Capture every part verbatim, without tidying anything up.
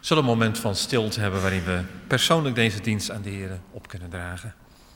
zullen een moment van stilte hebben waarin we persoonlijk deze dienst aan de Heer op kunnen dragen.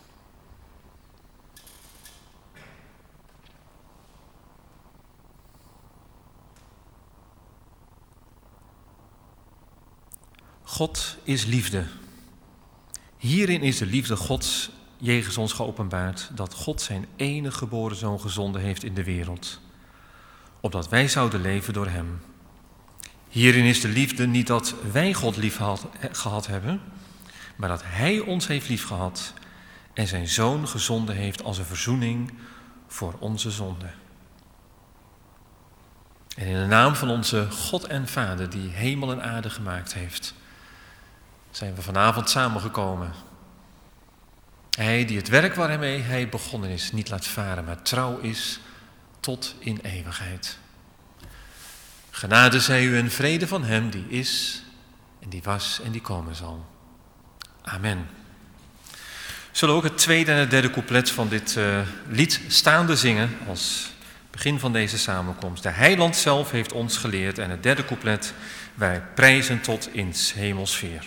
God is liefde. Hierin is de liefde Gods jegens ons geopenbaard, dat God zijn enige geboren zoon gezonden heeft in de wereld, opdat wij zouden leven door hem. Hierin is de liefde niet dat wij God lief had, gehad hebben, maar dat hij ons heeft lief gehad en zijn zoon gezonden heeft als een verzoening voor onze zonden. En in de naam van onze God en Vader, die hemel en aarde gemaakt heeft, zijn we vanavond samengekomen. Hij die het werk waarmee hij begonnen is niet laat varen, maar trouw is tot in eeuwigheid. Genade zij u en vrede van hem die is en die was en die komen zal. Amen. Zullen we ook het tweede en het derde couplet van dit uh, lied staande zingen als begin van deze samenkomst. De Heiland zelf heeft ons geleerd en het derde couplet, wij prijzen tot in 's hemelsfeer.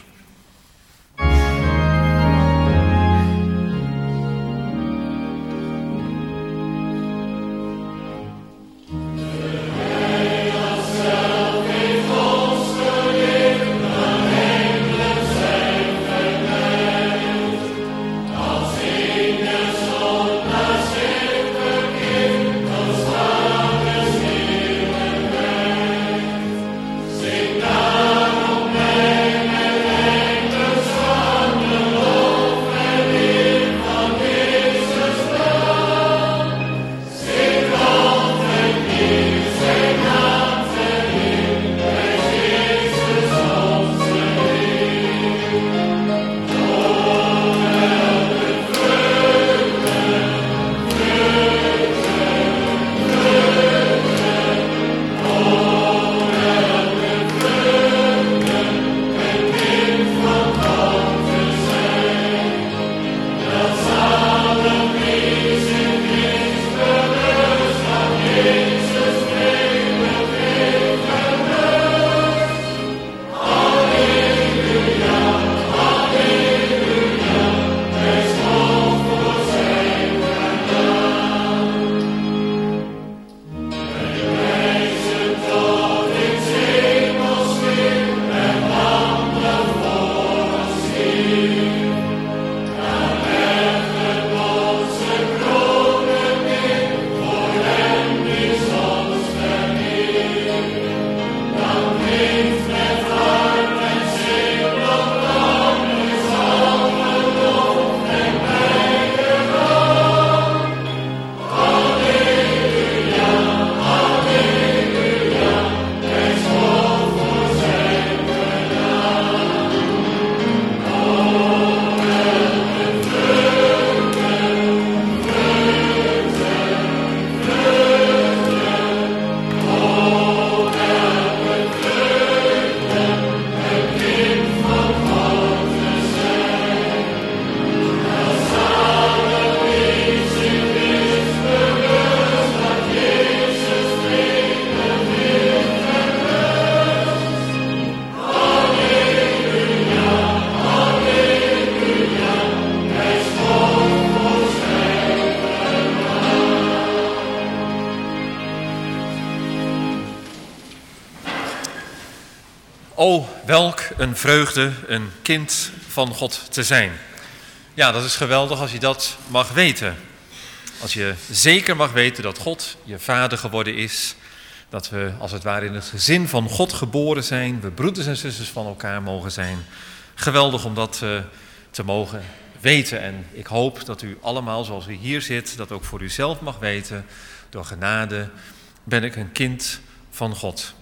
O, welk een vreugde een kind van God te zijn. Ja, dat is geweldig als je dat mag weten. Als je zeker mag weten dat God je vader geworden is. Dat we als het ware in het gezin van God geboren zijn. We broeders en zusters van elkaar mogen zijn. Geweldig om dat uh, te mogen weten. En ik hoop dat u allemaal zoals u hier zit, dat ook voor uzelf mag weten. Door genade ben ik een kind van God.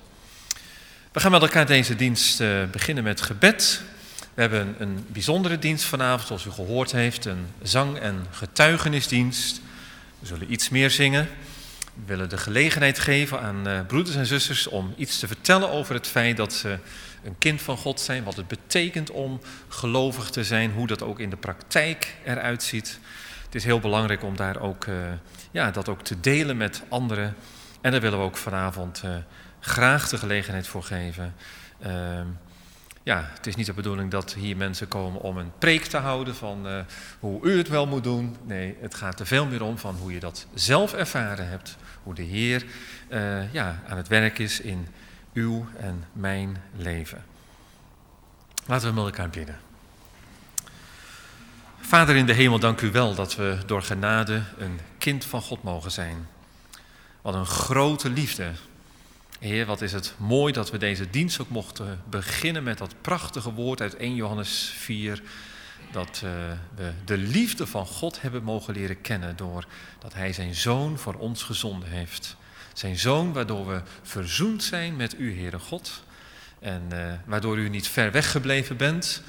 We gaan met elkaar deze dienst uh, beginnen met gebed. We hebben een bijzondere dienst vanavond, zoals u gehoord heeft. Een zang- en getuigenisdienst. We zullen iets meer zingen. We willen de gelegenheid geven aan uh, broeders en zusters om iets te vertellen over het feit dat ze een kind van God zijn. Wat het betekent om gelovig te zijn. Hoe dat ook in de praktijk eruit ziet. Het is heel belangrijk om daar ook, uh, ja, dat ook te delen met anderen. En daar willen we ook vanavond uh, graag de gelegenheid voor geven. Uh, Ja, het is niet de bedoeling dat hier mensen komen om een preek te houden van uh, hoe u het wel moet doen. Nee, het gaat er veel meer om van hoe je dat zelf ervaren hebt. Hoe de Heer uh, ja, aan het werk is in uw en mijn leven. Laten we met elkaar bidden. Vader in de hemel, dank u wel dat we door genade een kind van God mogen zijn. Wat een grote liefde. Heer, wat is het mooi dat we deze dienst ook mochten beginnen met dat prachtige woord uit eerste Johannes vier. Dat uh, we de liefde van God hebben mogen leren kennen door dat Hij zijn Zoon voor ons gezonden heeft. Zijn Zoon waardoor we verzoend zijn met u, Heere God. En uh, waardoor u niet ver weg gebleven bent.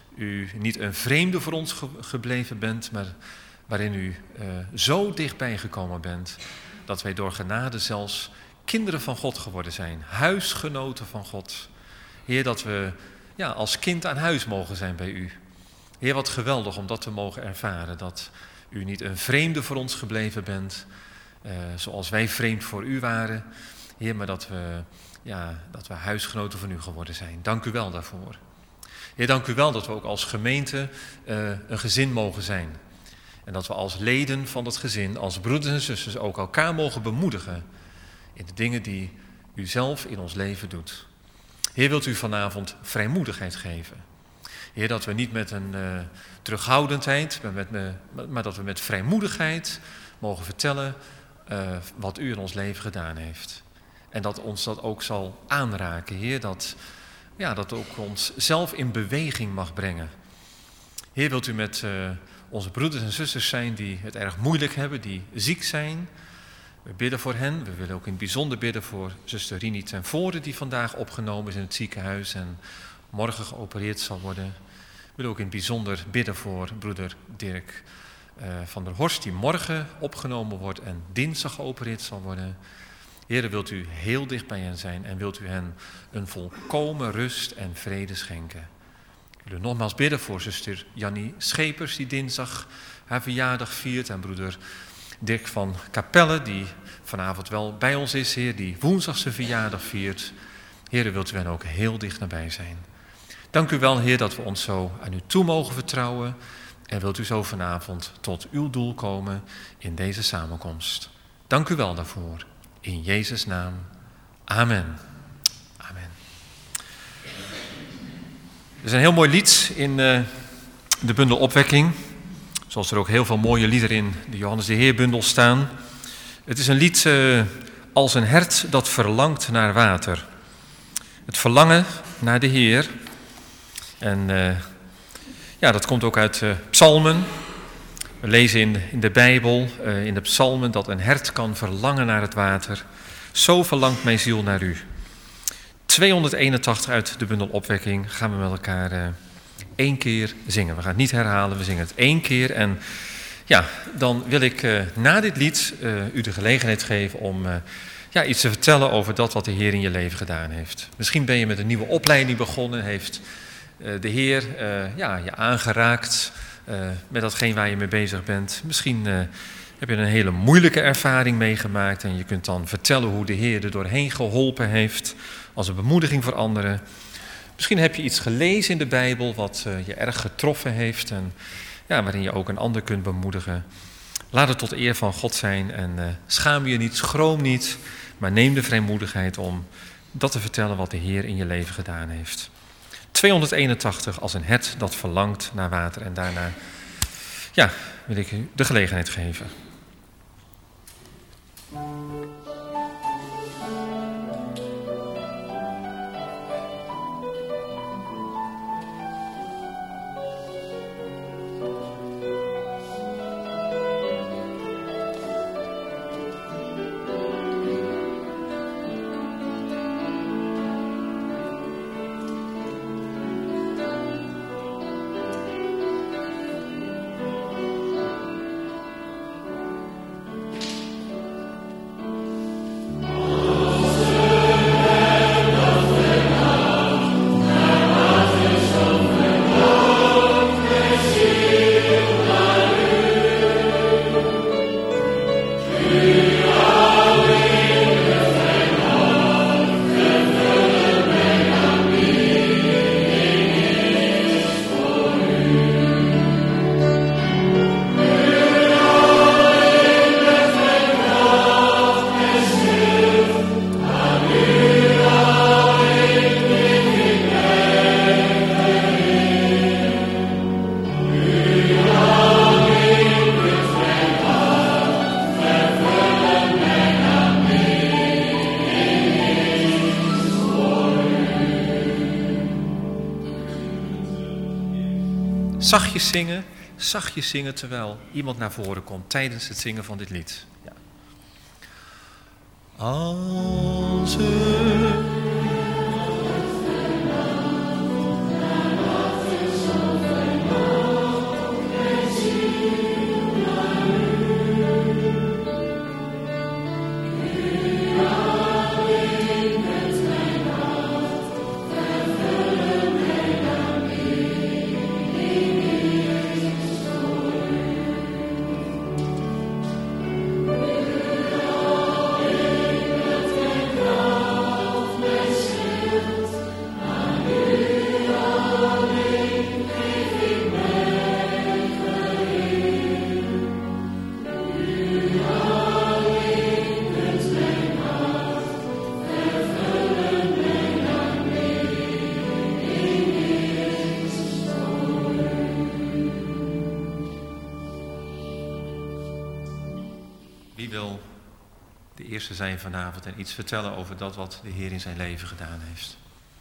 U niet een vreemde voor ons ge- gebleven bent, maar waarin u uh, zo dichtbij gekomen bent. Dat wij door genade zelfs kinderen van God geworden zijn, huisgenoten van God. Heer, dat we ja, als kind aan huis mogen zijn bij u. Heer, wat geweldig om dat te mogen ervaren, dat u niet een vreemde voor ons gebleven bent, uh, zoals wij vreemd voor u waren. Heer, maar dat we, ja, dat we huisgenoten van u geworden zijn. Dank u wel daarvoor. Heer, dank u wel dat we ook als gemeente uh, een gezin mogen zijn. En dat we als leden van dat gezin, als broeders en zusters ook elkaar mogen bemoedigen in de dingen die u zelf in ons leven doet. Heer, wilt u vanavond vrijmoedigheid geven. Heer, dat we niet met een uh, terughoudendheid, maar, met, uh, maar dat we met vrijmoedigheid mogen vertellen uh, wat u in ons leven gedaan heeft. En dat ons dat ook zal aanraken, Heer, dat, ja, dat ook ons zelf in beweging mag brengen. Heer, wilt u met uh, onze broeders en zusters zijn die het erg moeilijk hebben, die ziek zijn. We bidden voor hen. We willen ook in het bijzonder bidden voor zuster Rini ten Voorde, die vandaag opgenomen is in het ziekenhuis en morgen geopereerd zal worden. We willen ook in het bijzonder bidden voor broeder Dirk uh, van der Horst, die morgen opgenomen wordt en dinsdag geopereerd zal worden. Heer, wilt u heel dicht bij hen zijn en wilt u hen een volkomen rust en vrede schenken. We willen nogmaals bidden voor zuster Jannie Schepers, die dinsdag haar verjaardag viert, en broeder Dirk van Capelle, die vanavond wel bij ons is, Heer, die woensdag zijn verjaardag viert. Heer, wilt u hen ook heel dicht nabij zijn. Dank u wel, Heer, dat we ons zo aan u toe mogen vertrouwen. En wilt u zo vanavond tot uw doel komen in deze samenkomst. Dank u wel daarvoor. In Jezus' naam. Amen. Amen. Er is een heel mooi lied in uh, de bundel Opwekking. Zoals er ook heel veel mooie liederen in de Johannes de Heer bundel staan. Het is een lied uh, als een hert dat verlangt naar water. Het verlangen naar de Heer. En uh, ja, dat komt ook uit uh, psalmen. We lezen in, in de Bijbel, uh, in de psalmen, dat een hert kan verlangen naar het water. Zo verlangt mijn ziel naar u. tweehonderdeenentachtig uit de bundel Opwekking gaan we met elkaar uh, één keer zingen. We gaan het niet herhalen, we zingen het één keer. En ja, dan wil ik uh, na dit lied uh, u de gelegenheid geven om uh, ja, iets te vertellen over dat wat de Heer in je leven gedaan heeft. Misschien ben je met een nieuwe opleiding begonnen, heeft uh, de Heer uh, ja, je aangeraakt uh, met datgene waar je mee bezig bent. Misschien uh, heb je een hele moeilijke ervaring meegemaakt en je kunt dan vertellen hoe de Heer er doorheen geholpen heeft als een bemoediging voor anderen. Misschien heb je iets gelezen in de Bijbel wat uh, je erg getroffen heeft en ja, waarin je ook een ander kunt bemoedigen. Laat het tot eer van God zijn en uh, schaam je niet, schroom niet, maar neem de vrijmoedigheid om dat te vertellen wat de Heer in je leven gedaan heeft. tweehonderdeenentachtig als een hert dat verlangt naar water en daarna ja, wil ik u de gelegenheid geven. zachtjes zingen, zachtjes zingen terwijl iemand naar voren komt tijdens het zingen van dit lied. Ja. Als er zijn vanavond en iets vertellen over dat wat de Heer in zijn leven gedaan heeft.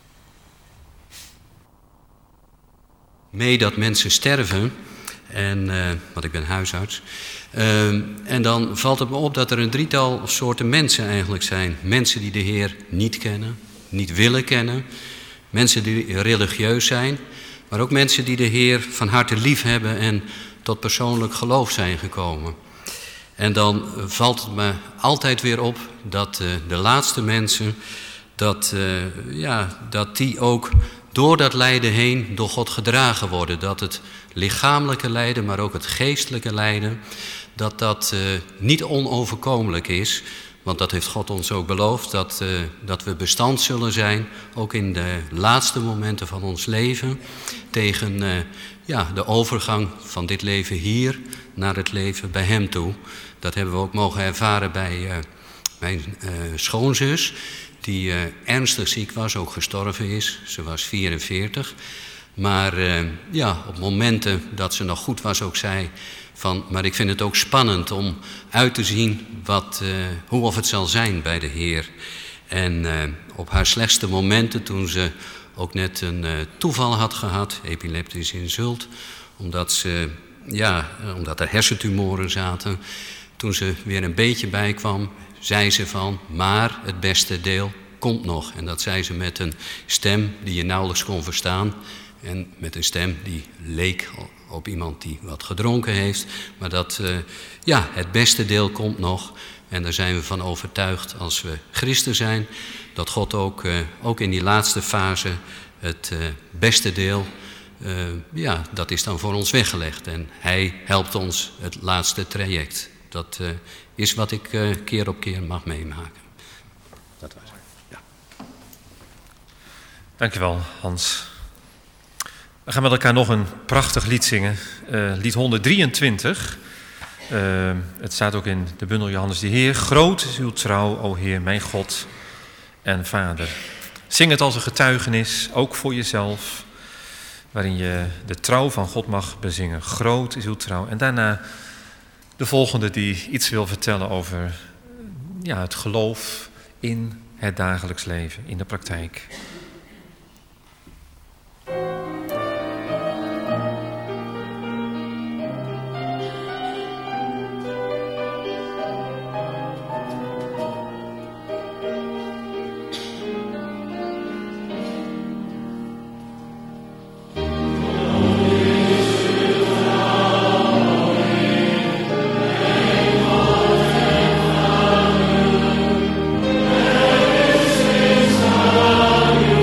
Mee dat mensen sterven, en, uh, want ik ben huisarts, uh, en dan valt het me op dat er een drietal soorten mensen eigenlijk zijn. Mensen die de Heer niet kennen, niet willen kennen, mensen die religieus zijn, maar ook mensen die de Heer van harte lief hebben en tot persoonlijk geloof zijn gekomen. En dan valt het me altijd weer op dat uh, de laatste mensen, dat, uh, ja, dat die ook door dat lijden heen door God gedragen worden. Dat het lichamelijke lijden, maar ook het geestelijke lijden, dat dat uh, niet onoverkomelijk is. Want dat heeft God ons ook beloofd, dat, uh, dat we bestand zullen zijn, ook in de laatste momenten van ons leven, tegen uh, ja, de overgang van dit leven hier naar het leven bij Hem toe. Dat hebben we ook mogen ervaren bij uh, mijn uh, schoonzus, die uh, ernstig ziek was, ook gestorven is. Ze was vierenveertig. Maar uh, ja, op momenten dat ze nog goed was ook zei van, maar ik vind het ook spannend om uit te zien wat, uh, hoe of het zal zijn bij de Heer. En uh, op haar slechtste momenten, toen ze ook net een uh, toeval had gehad, epileptisch insult, omdat, ze, ja, omdat er hersentumoren zaten. Toen ze weer een beetje bijkwam, zei ze van, maar het beste deel komt nog. En dat zei ze met een stem die je nauwelijks kon verstaan. En met een stem die leek op iemand die wat gedronken heeft. Maar dat, uh, ja, het beste deel komt nog. En daar zijn we van overtuigd als we christen zijn, dat God ook, uh, ook in die laatste fase het uh, beste deel, uh, ja, dat is dan voor ons weggelegd. En Hij helpt ons het laatste traject. Dat uh, is wat ik uh, keer op keer mag meemaken. Dat was het. Ja. Dankjewel, Hans. We gaan met elkaar nog een prachtig lied zingen. Uh, lied honderddrieëntwintig. Uh, het staat ook in de bundel Johannes de Heer. Groot is uw trouw, o Heer, mijn God en Vader. Zing het als een getuigenis, ook voor jezelf, waarin je de trouw van God mag bezingen. Groot is uw trouw. En daarna de volgende die iets wil vertellen over ja, het geloof in het dagelijks leven, in de praktijk. You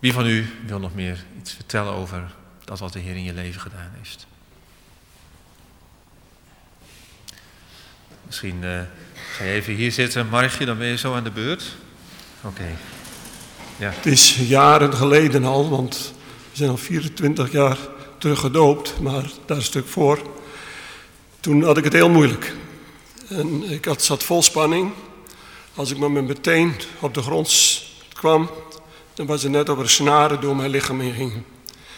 Wie van u wil nog meer iets vertellen over dat wat de Heer in je leven gedaan heeft? Misschien uh, ga je even hier zitten. Margje, dan ben je zo aan de beurt. Oké. Okay. Ja. Het is jaren geleden al, want we zijn al vierentwintig jaar terug gedoopt, maar daar een stuk voor. Toen had ik het heel moeilijk. En ik had, zat vol spanning. Als ik maar met mijn teen op de grond kwam, dan was het net of er snaren door mijn lichaam heen gingen.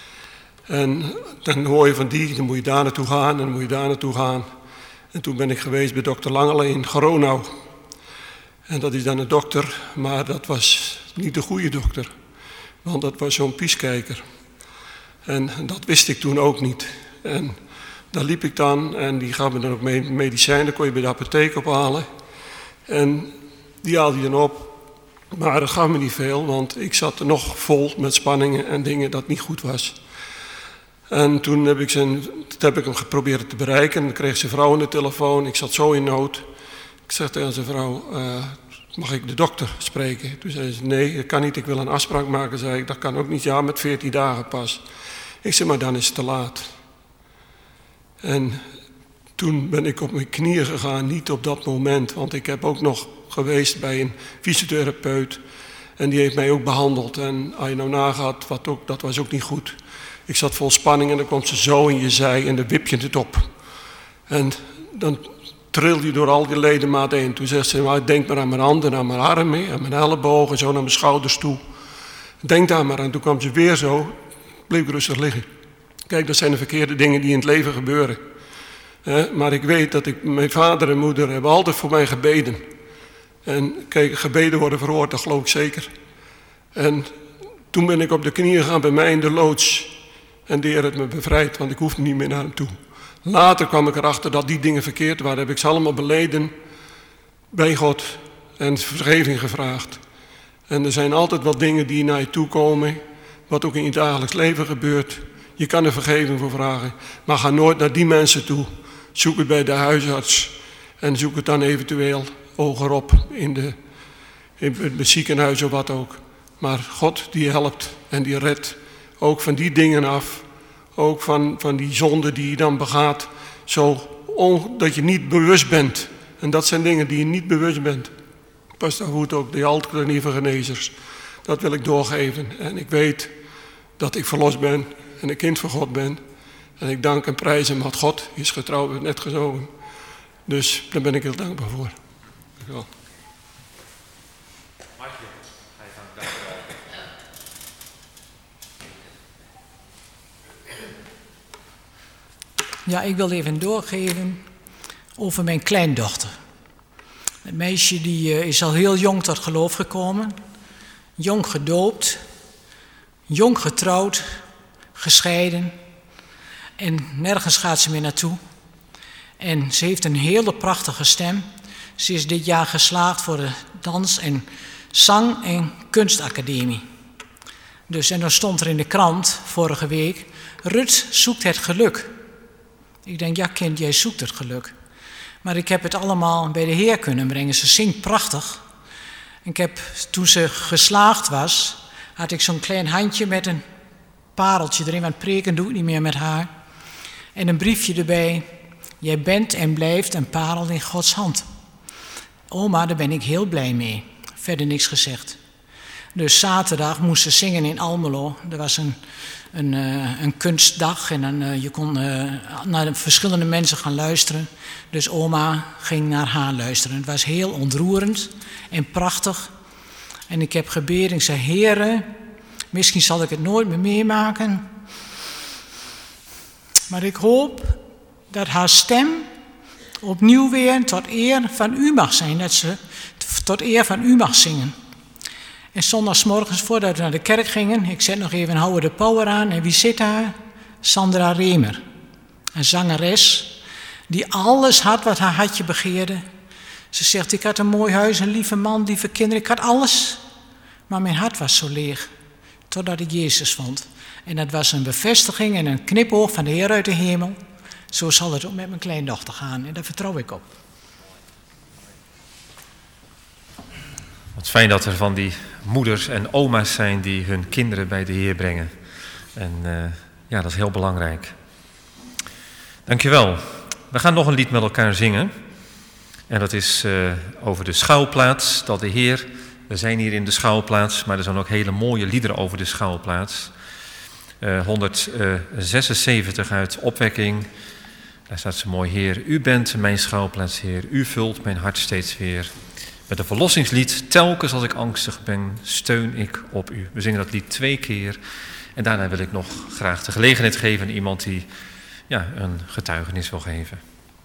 En dan hoor je van die, dan moet je daar naartoe gaan en dan moet je daar naartoe gaan. En toen ben ik geweest bij dokter Langele in Gronau. En dat is dan een dokter, maar dat was niet de goede dokter. Want dat was zo'n pieskijker. En dat wist ik toen ook niet. En daar liep ik dan en die gaf me dan ook medicijnen, kon je bij de apotheek ophalen. En die haalde hij dan op. Maar dat gaf me niet veel, want ik zat er nog vol met spanningen en dingen dat niet goed was. En toen heb ik, zijn, toen heb ik hem geprobeerd te bereiken. En dan kreeg zijn vrouw aan de telefoon. Ik zat zo in nood. Ik zeg tegen zijn vrouw, uh, mag ik de dokter spreken? Toen zei ze, nee, dat kan niet. Ik wil een afspraak maken. Zei ik, dat kan ook niet. Ja, met veertien dagen pas. Ik zeg, maar dan is het te laat. En toen ben ik op mijn knieën gegaan. Niet op dat moment. Want ik heb ook nog geweest bij een fysiotherapeut. En die heeft mij ook behandeld. En als je nou nagaat, wat ook, dat was ook niet goed. Ik zat vol spanning en dan komt ze zo in je zij en dan wip je het op. En dan tril je door al die ledematen heen. Toen zegt ze, maar denk maar aan mijn handen, aan mijn armen, aan mijn ellebogen, zo naar mijn schouders toe. Denk daar maar aan. Toen kwam ze weer zo, bleef ik rustig liggen. Kijk, dat zijn de verkeerde dingen die in het leven gebeuren. Eh, maar ik weet dat ik, mijn vader en moeder hebben altijd voor mij gebeden. En kijk, gebeden worden verhoord, dat geloof ik zeker. En toen ben ik op de knieën gegaan bij mij in de loods. En de Heer heeft me bevrijd, want ik hoefde niet meer naar hem toe. Later kwam ik erachter dat die dingen verkeerd waren. Heb ik ze allemaal beleden bij God en vergeving gevraagd. En er zijn altijd wat dingen die naar je toe komen, wat ook in je dagelijks leven gebeurt. Je kan er vergeving voor vragen, maar ga nooit naar die mensen toe. Zoek het bij de huisarts en zoek het dan eventueel hogerop in, de, in het ziekenhuis of wat ook. Maar God die helpt en die redt ook van die dingen af. Ook van, van die zonden die je dan begaat. Zo on, dat je niet bewust bent. En dat zijn dingen die je niet bewust bent. Pastor Woed ook, de alternatieve genezers. Dat wil ik doorgeven. En ik weet dat ik verlost ben en een kind van God ben. En ik dank en prijs hem, want God is getrouw, heeft net gezogen. Dus daar ben ik heel dankbaar voor. Dank u wel. Ja, ik wil even doorgeven over mijn kleindochter. Het meisje die uh, is al heel jong tot geloof gekomen. Jong gedoopt. Jong getrouwd. Gescheiden. En nergens gaat ze meer naartoe. En ze heeft een hele prachtige stem. Ze is dit jaar geslaagd voor de dans- en zang- en kunstacademie. Dus en dan stond er in de krant vorige week: Rut zoekt het geluk. Ik denk, ja kind, jij zoekt het geluk. Maar ik heb het allemaal bij de Heer kunnen brengen. Ze zingt prachtig. Ik heb, toen ze geslaagd was, had ik zo'n klein handje met een pareltje erin. Want preken doe ik niet meer met haar. En een briefje erbij. Jij bent en blijft een parel in Gods hand. Oma, daar ben ik heel blij mee. Verder niks gezegd. Dus zaterdag moest ze zingen in Almelo. Er was een, een, uh, een kunstdag en dan, uh, je kon uh, naar de verschillende mensen gaan luisteren. Dus oma ging naar haar luisteren. Het was heel ontroerend en prachtig. En ik heb gebeden, ik zei, Heere, misschien zal ik het nooit meer meemaken. Maar ik hoop dat haar stem opnieuw weer tot eer van u mag zijn. Dat ze tot eer van u mag zingen. En zondagsmorgens voordat we naar de kerk gingen, ik zet nog even Hou de Power aan. En wie zit daar? Sandra Remer. Een zangeres die alles had wat haar hartje begeerde. Ze zegt, ik had een mooi huis, een lieve man, lieve kinderen. Ik had alles, maar mijn hart was zo leeg. Totdat ik Jezus vond. En dat was een bevestiging en een knipoog van de Heer uit de hemel. Zo zal het ook met mijn kleindochter gaan. En daar vertrouw ik op. Wat fijn dat er van die moeders en oma's zijn die hun kinderen bij de Heer brengen. En uh, ja, dat is heel belangrijk. Dankjewel. We gaan nog een lied met elkaar zingen. En dat is uh, over de schuilplaats, dat de Heer... We zijn hier in de schuilplaats, maar er zijn ook hele mooie liederen over de schuilplaats. Uh, honderdzesenzeventig uit Opwekking. Daar staat zo mooi: Heer, u bent mijn schuilplaats, Heer. U vult mijn hart steeds weer. Met een verlossingslied, telkens als ik angstig ben, steun ik op u. We zingen dat lied twee keer. En daarna wil ik nog graag de gelegenheid geven aan iemand die ja, een getuigenis wil geven.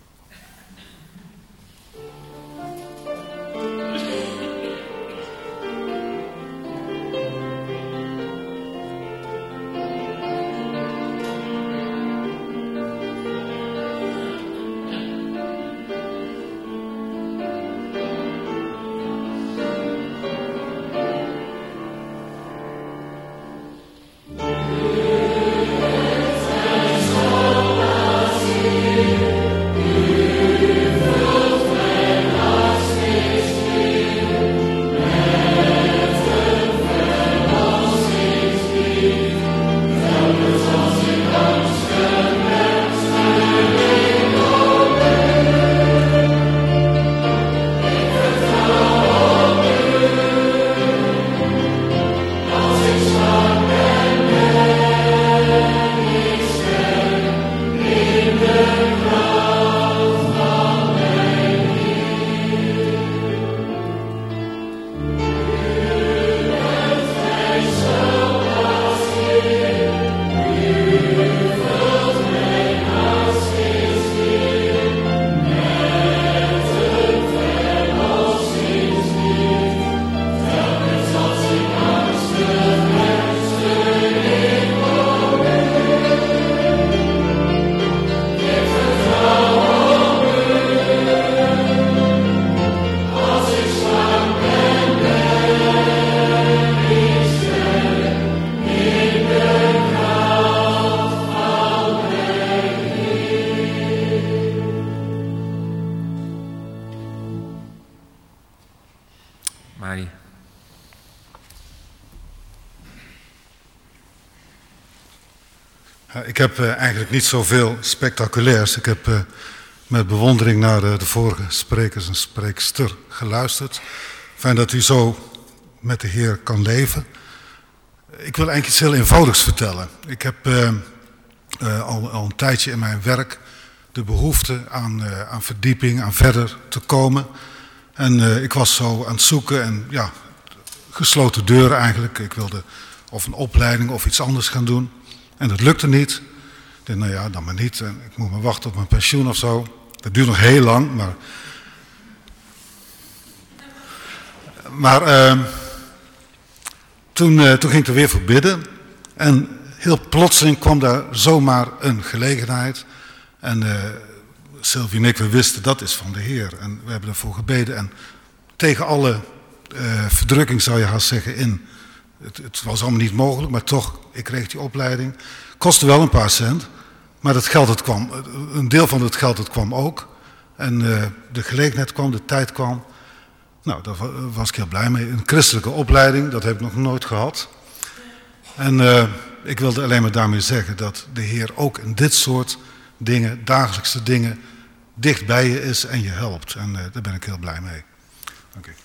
Mari. Ik heb uh, eigenlijk niet zoveel spectaculairs. Ik heb uh, met bewondering naar uh, de vorige sprekers en spreekster geluisterd. Fijn dat u zo met de Heer kan leven. Ik wil eigenlijk iets heel eenvoudigs vertellen. Ik heb uh, uh, al, al een tijdje in mijn werk de behoefte aan, uh, aan verdieping, aan verder te komen. En uh, ik was zo aan het zoeken en ja, gesloten deuren eigenlijk. Ik wilde of een opleiding of iets anders gaan doen. En dat lukte niet. Ik dacht, nou ja, dan maar niet. En ik moet maar wachten op mijn pensioen of zo. Dat duurt nog heel lang, maar... Maar uh, toen, uh, toen ging ik er weer voor bidden. En heel plotseling kwam daar zomaar een gelegenheid. En uh, Sylvie en ik, we wisten dat is van de Heer. En we hebben ervoor gebeden. En tegen alle uh, verdrukking zou je haast zeggen in... Het, het was allemaal niet mogelijk, maar toch, ik kreeg die opleiding. Kostte wel een paar cent, maar het geld, het kwam, een deel van het geld het kwam ook. En uh, de gelegenheid kwam, de tijd kwam. Nou, daar was ik heel blij mee. Een christelijke opleiding, dat heb ik nog nooit gehad. En uh, ik wilde alleen maar daarmee zeggen dat de Heer ook in dit soort dingen, dagelijkse dingen, dicht bij je is en je helpt. En uh, daar ben ik heel blij mee. Dank u.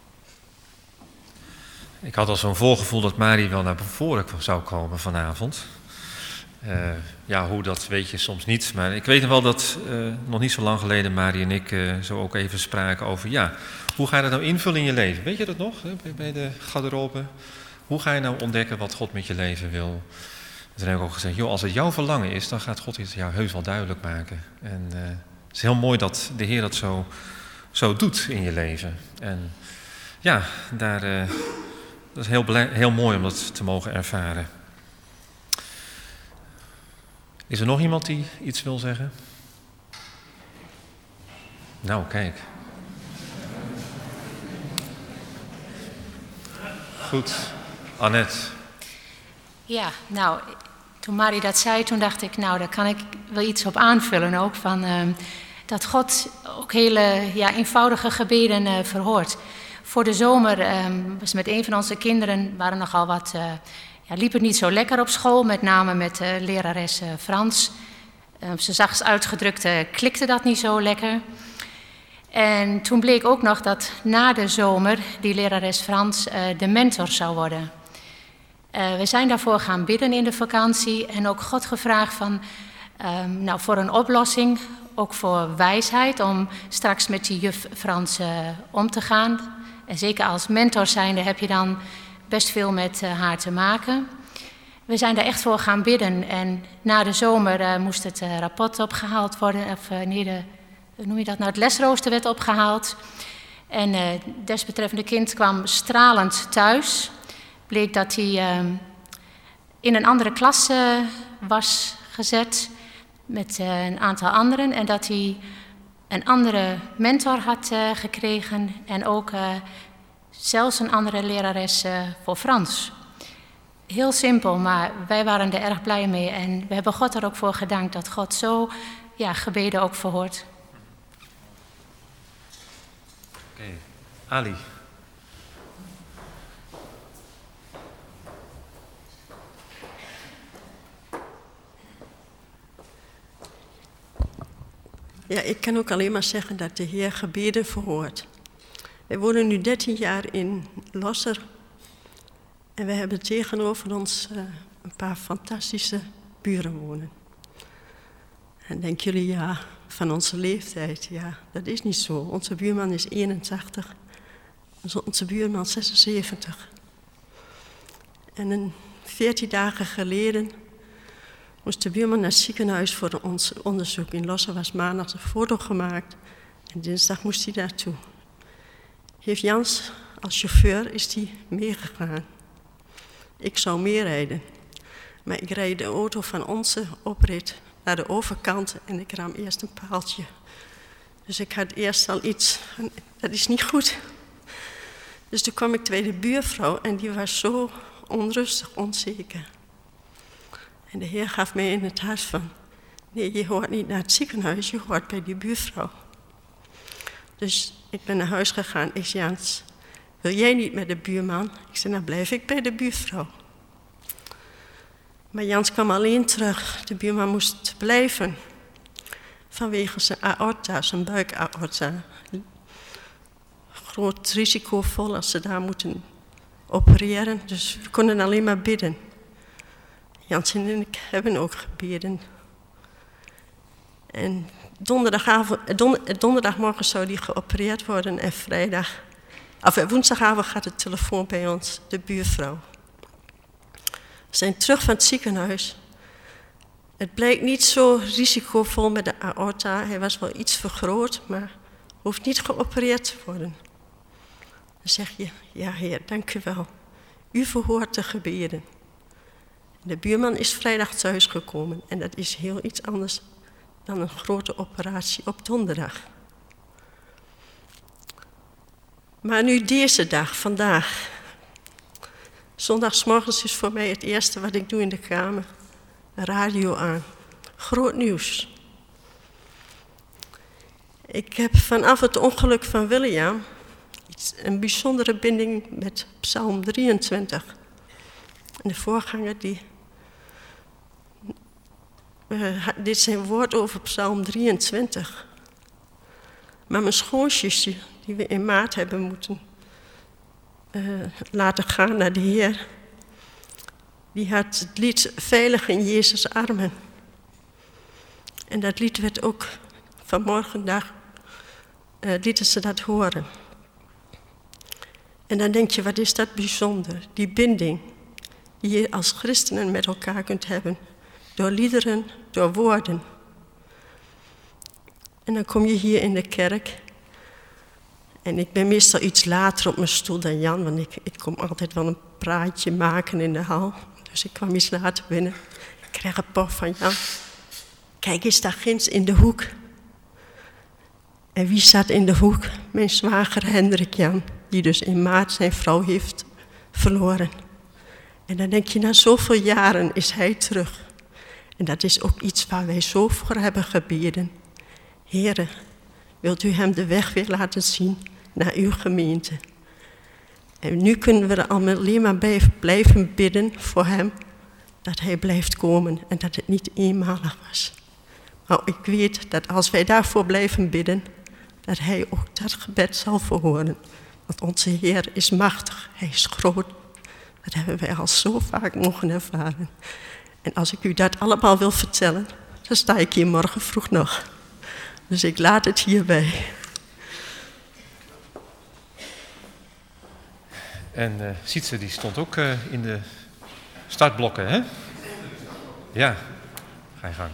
Ik had al zo'n voorgevoel dat Mari wel naar voren zou komen vanavond. Uh, ja, hoe, dat weet je soms niet. Maar ik weet nog wel dat uh, nog niet zo lang geleden Mari en ik uh, zo ook even spraken over... ja, hoe ga je dat nou invullen in je leven? Weet je dat nog, hè, bij de garderobe? Hoe ga je nou ontdekken wat God met je leven wil? En toen heb ik ook gezegd, joh, als het jouw verlangen is, dan gaat God het jou heus wel duidelijk maken. En uh, het is heel mooi dat de Heer dat zo, zo doet in je leven. En ja, daar... Uh, Dat is heel, blij, heel mooi om dat te mogen ervaren. Is er nog iemand die iets wil zeggen? Nou, kijk. Goed. Annette. Ja, nou, toen Mari dat zei, toen dacht ik, nou, daar kan ik wel iets op aanvullen ook. Van, uh, dat God ook hele ja, eenvoudige gebeden uh, verhoort. voor de zomer um, was met een van onze kinderen, waren nogal wat, uh, ja, liep het niet zo lekker op school, met name met de uh, lerares uh, Frans. Uh, ze zachtst uitgedrukt uh, klikte dat niet zo lekker. En toen bleek ook nog dat na de zomer die lerares Frans uh, de mentor zou worden. Uh, we zijn daarvoor gaan bidden in de vakantie en ook God gevraagd van, um, nou, voor een oplossing, ook voor wijsheid om straks met die juf Frans uh, om te gaan. En zeker als mentor zijnde heb je dan best veel met uh, haar te maken. We zijn daar echt voor gaan bidden en na de zomer uh, moest het uh, rapport opgehaald worden, of uh, nee, de, hoe noem je dat nou, het lesrooster werd opgehaald. En uh, desbetreffende kind kwam stralend thuis. Bleek dat hij uh, in een andere klas uh, was gezet met uh, een aantal anderen. En dat hij een andere mentor had uh, gekregen. En ook uh, zelfs een andere lerares uh, voor Frans. Heel simpel, maar wij waren er erg blij mee. En we hebben God er ook voor gedankt dat God zo ja, gebeden ook verhoort. Oké, okay. Ali. Ja, ik kan ook alleen maar zeggen dat de Heer gebeden verhoort. We wonen nu dertien jaar in Losser. En we hebben tegenover ons uh, een paar fantastische buren wonen. En denken jullie, ja, van onze leeftijd, ja, dat is niet zo. Onze buurman is eenentachtig, onze buurman zesenzeventig. En een veertien dagen geleden moest de buurman naar het ziekenhuis voor een onderzoek. In Losser was maandag een foto gemaakt en dinsdag moest hij daartoe. Heeft Jans als chauffeur is hij meegegaan. Ik zou meerijden, maar ik rijd de auto van onze oprit naar de overkant en ik raam eerst een paaltje. Dus ik had eerst al iets, dat is niet goed. Dus toen kwam ik bij de buurvrouw en die was zo onrustig, onzeker. En de Heer gaf mij in het hart van, nee, je hoort niet naar het ziekenhuis, je hoort bij die buurvrouw. Dus ik ben naar huis gegaan. Ik zei, Jans, wil jij niet met de buurman? Ik zei, dan blijf ik bij de buurvrouw. Maar Jans kwam alleen terug. De buurman moest blijven. Vanwege zijn aorta, zijn buikaorta. Groot risicovol als ze daar moeten opereren. Dus we konden alleen maar bidden. Jans en ik hebben ook gebeden. En donderdagavond, donder, donderdagmorgen zou die geopereerd worden en vrijdag, of woensdagavond gaat de telefoon bij ons, de buurvrouw. We zijn terug van het ziekenhuis. Het blijkt niet zo risicovol met de aorta. Hij was wel iets vergroot, maar hoeft niet geopereerd te worden. Dan zeg je, ja Heer, dank u wel. U verhoort de gebeden. De buurman is vrijdag thuisgekomen en dat is heel iets anders dan een grote operatie op donderdag. Maar nu deze dag, vandaag. Zondagsmorgens is voor mij het eerste wat ik doe in de kamer. Radio aan. Groot nieuws. Ik heb vanaf het ongeluk van William een bijzondere binding met Psalm drieëntwintig. En de voorganger die... Uh, dit is een woord over Psalm drieëntwintig. Maar mijn schoonzusje, die we in maart hebben moeten uh, laten gaan naar de Heer, die had het lied Veilig in Jezus' armen. En dat lied werd ook vanmorgen dag, uh, lieten ze dat horen. En dan denk je, wat is dat bijzonder, die binding die je als christenen met elkaar kunt hebben. Door liederen, door woorden. En dan kom je hier in de kerk. En ik ben meestal iets later op mijn stoel dan Jan, want ik, ik kom altijd wel een praatje maken in de hal. Dus ik kwam iets later binnen. Ik krijg een pop van Jan. Kijk eens daar ginds in de hoek. En wie zat in de hoek? Mijn zwager Hendrik Jan, die dus in maart zijn vrouw heeft verloren. En dan denk je, na zoveel jaren is hij terug. En dat is ook iets waar wij zo voor hebben gebeden. Heere, wilt u hem de weg weer laten zien naar uw gemeente? En nu kunnen we er alleen maar bij blijven bidden voor hem, dat hij blijft komen en dat het niet eenmalig was. Maar ik weet dat als wij daarvoor blijven bidden, dat hij ook dat gebed zal verhoren. Want onze Heer is machtig, hij is groot. Dat hebben wij al zo vaak mogen ervaren. En als ik u dat allemaal wil vertellen, dan sta ik hier morgen vroeg nog. Dus ik laat het hierbij. En uh, Sietse die stond ook uh, in de startblokken, hè? Ja, ga je gang.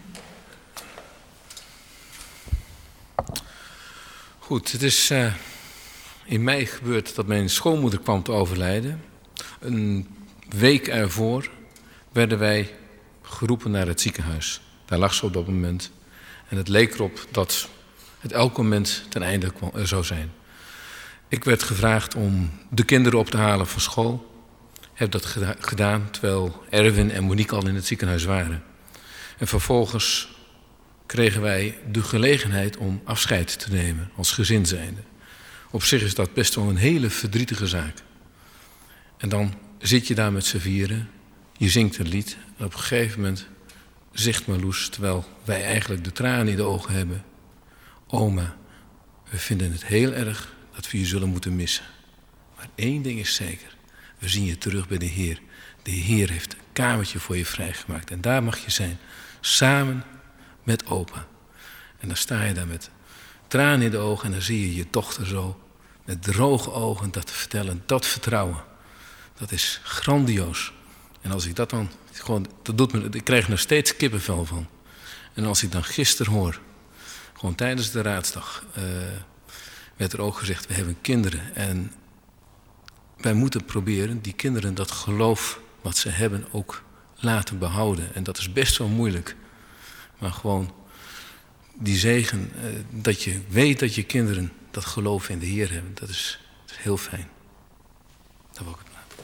Goed, het is uh, in mei gebeurd dat mijn schoonmoeder kwam te overlijden. Een week ervoor werden wij geroepen naar het ziekenhuis. Daar lag ze op dat moment. En het leek erop dat het elk moment ten einde kwam, uh, zou zijn. Ik werd gevraagd om de kinderen op te halen van school. Heb dat geda- gedaan terwijl Erwin en Monique al in het ziekenhuis waren. En vervolgens kregen wij de gelegenheid om afscheid te nemen als gezin zijnde. Op zich is dat best wel een hele verdrietige zaak. En dan zit je daar met z'n vieren, je zingt een lied. En op een gegeven moment zegt Marloes, terwijl wij eigenlijk de tranen in de ogen hebben: oma, we vinden het heel erg dat we je zullen moeten missen. Maar één ding is zeker, we zien je terug bij de Heer. De Heer heeft een kamertje voor je vrijgemaakt. En daar mag je zijn, samen met opa. En dan sta je daar met tranen in de ogen en dan zie je je dochter zo met droge ogen dat vertellen, dat vertrouwen. Dat is grandioos. En als ik dat dan, gewoon, dat doet me, ik krijg er nog steeds kippenvel van. En als ik dan gisteren hoor, gewoon tijdens de raadsdag, uh, werd er ook gezegd, we hebben kinderen. En wij moeten proberen die kinderen dat geloof wat ze hebben ook laten behouden. En dat is best wel moeilijk. Maar gewoon die zegen, uh, dat je weet dat je kinderen dat geloof in de Heer hebben, dat is, dat is heel fijn. Dat wil ik het laten.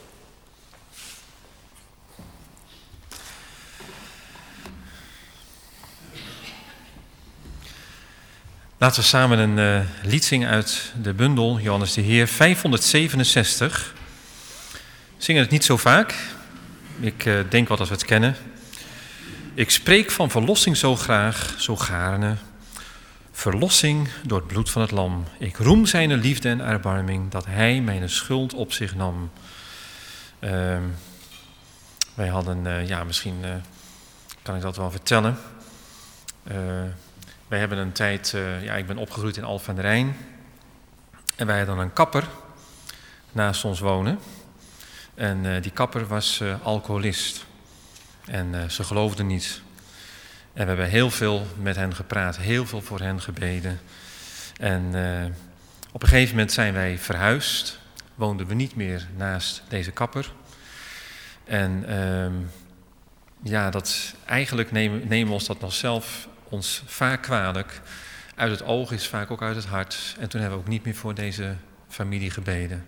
Laten we samen een uh, lied zingen uit de bundel Johannes de Heer, vijfhonderdzevenenzestig. We zingen het niet zo vaak. Ik uh, denk wel dat we het kennen. Ik spreek van verlossing zo graag, zo gaarne. Verlossing door het bloed van het lam. Ik roem zijn liefde en erbarming, dat hij mijn schuld op zich nam. Uh, wij hadden, uh, ja misschien uh, kan ik dat wel vertellen. Uh, wij hebben een tijd, uh, ja ik ben opgegroeid in Alphen aan de Rijn. En wij hadden een kapper naast ons wonen. En uh, die kapper was uh, alcoholist. En uh, ze geloofden niet. En we hebben heel veel met hen gepraat, heel veel voor hen gebeden. En uh, op een gegeven moment zijn wij verhuisd. Woonden we niet meer naast deze kapper. En uh, ja, dat, eigenlijk nemen, nemen we ons dat nog zelf ons vaak kwalijk. Uit het oog is vaak ook uit het hart. En toen hebben we ook niet meer voor deze familie gebeden.